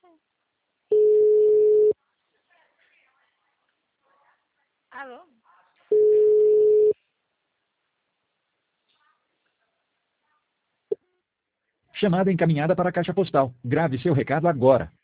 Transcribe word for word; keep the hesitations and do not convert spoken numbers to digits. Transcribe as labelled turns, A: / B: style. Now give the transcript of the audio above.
A: Alô?
B: Chamada encaminhada para a caixa postal. Grave seu recado agora.